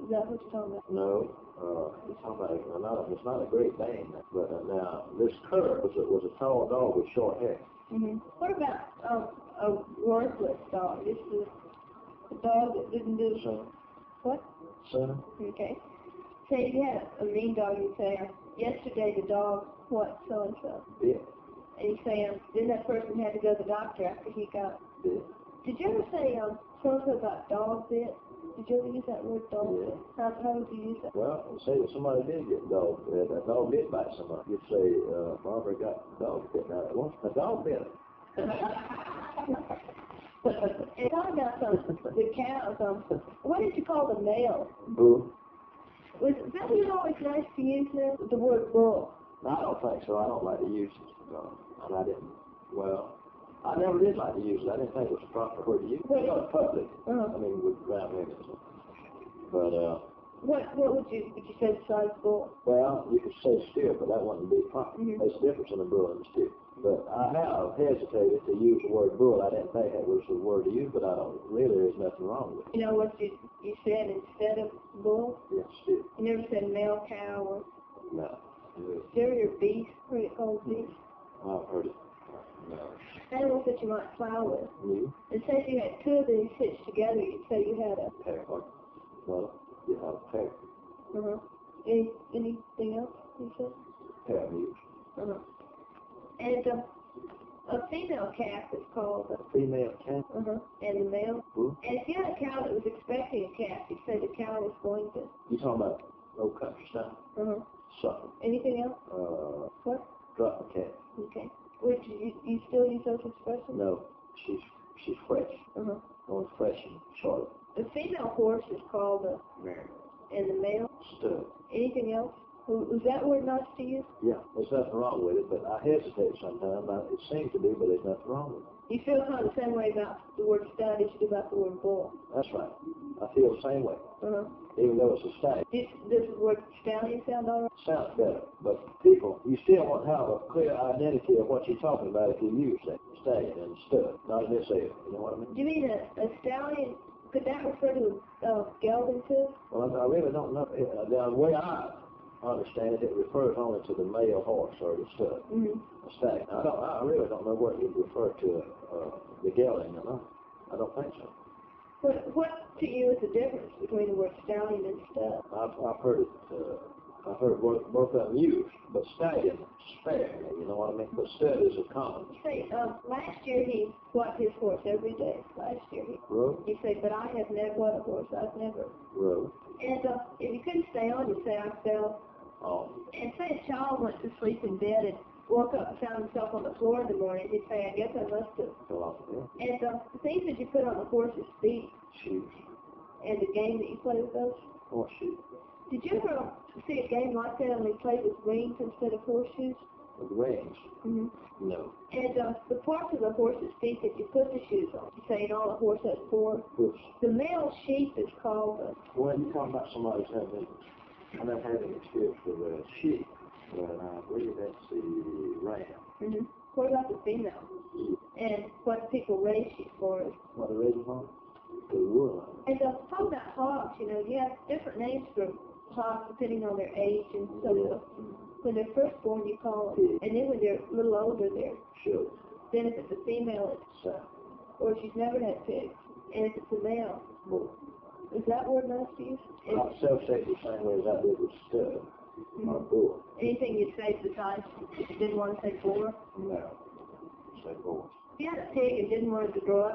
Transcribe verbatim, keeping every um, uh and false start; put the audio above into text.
Is that what you're talking about? No. Uh, it's talking about, a, not, it's not a Great Dane, but uh, now, this cur was a, was a tall dog with short hair. Mm-hmm. What about um, a worthless dog? This is a dog that didn't do Son. what? Son. Okay. Say you had a mean dog, you say, yesterday the dog, what, so-and-so? Yeah. And you say, um, then that person had to go to the doctor after he got... Yeah. Did you ever say, um, so-and-so got dog bit? Did you ever use that word, dog Yeah. bit? How, how would you use that? Well, say that somebody did get dog bit, a dog did bite somebody. You'd say, uh, Barbara got dog bit. Now, once a dog bit her. And talk about some, the cows, um, what did you call the male? Bull. Was that you always nice to use the, the word bull? No, I don't think so. I don't like to use it. Uh, and I didn't, well, I never did like to use it. I didn't think it was a proper word to use. What? It was public. Uh-huh. I mean, with ground women. But, uh, What, what would you, would you say besides bull? well, you could say steer, but that wouldn't be proper. Mm-hmm. There's a difference in a bull and a steer. But I have hesitated to use the word bull. I didn't think it was the word to use, but I don't, really, there's nothing wrong with it. You know what you, you said instead of bull? Yeah, steer. You never said male cow or No. steer or beast, heard it called beast. I've heard it. No. Animals that you might plow with. You? And say if you had two of these hitched together, you'd say you had a... Pair. Well, you have a pair. Uh-huh. Any, anything else you said? Pair of mules. Uh-huh. And um, a female calf is called a... Female calf? Uh-huh. And the male? Who? And if you had a cow that was expecting a calf, you'd say the cow was going to... You talking about old country style? Uh-huh. Something. Anything else? Uh, What? drop the cat. Okay. Which, you, you still use those expressions? No, she's she's fresh. Uh-huh. Only fresh and short. The female horse is called a... Mary. And the male? Stud. Anything else? Was that word nice to you? Yeah, there's nothing wrong with it, but I hesitate sometimes. I, it seems to be, but there's nothing wrong with it. You feel kind of the same way about the word stud as you do about the word bull. That's right. I feel the same way, Uh-huh. even though it's a stag. Does, does the word stallion sound all right? Sounds better, but people, you still won't have a clear identity of what you're talking about if you use that stallion and stud, not in this area. You know what I mean? Do you mean a, a stallion? Could that refer to uh, gelding too? Well, I, I really don't know. Uh, the way I understand it, it refers only to the male horse or the stud, Mm-hmm. a stag. I, don't, I really don't know what it would refer to uh, the gelding or not. I don't think so. What, what to you is the difference between the word stallion and stud? I've, I've heard it. Uh, I've heard both, both of them used, but stallion spare. You know what I mean? But stud is a common. You say, um, last year he what his horse every day. Last year he. Rode, You say, but I have never what a horse. I've never. rode. And uh, if you couldn't stay on, you say I fell. Oh, And say a child went to sleep in bed and woke up and found himself on the floor in the morning, he'd say, I guess I must have. fell off the hill. And uh, the things that you put on the horse's feet Shoes. and the game that you play with those. Horseshoe. Did you ever see a game like that only played with wings instead of horseshoes? With wings? Mm-hmm. No. And uh, the parts of the horse's feet that you put the shoes on, you say, you know, a horse has four. Hoofs. The male sheep is called uh, Well, you're talking about somebody who's having, I'm not having experience with a sheep, but I believe that's the ram. mm-hmm. What about the female? Sheep. And what people raise sheep for is. What, a raising hog? The wool. And uh, talk about hogs, you know, you have different names for hogs depending on their age and so forth. When they're first born, you call them, and then when they're a little older, they're. Sure. Then if it's a female, it's, So, or she's never had pigs, and if it's a male, bull. is that word nice to use? Is Not self-safe the same way as I did with stud or bull. anything you'd say besides if you didn't want to say boar? No. Say bull. If you had a pig and didn't want it to grow up,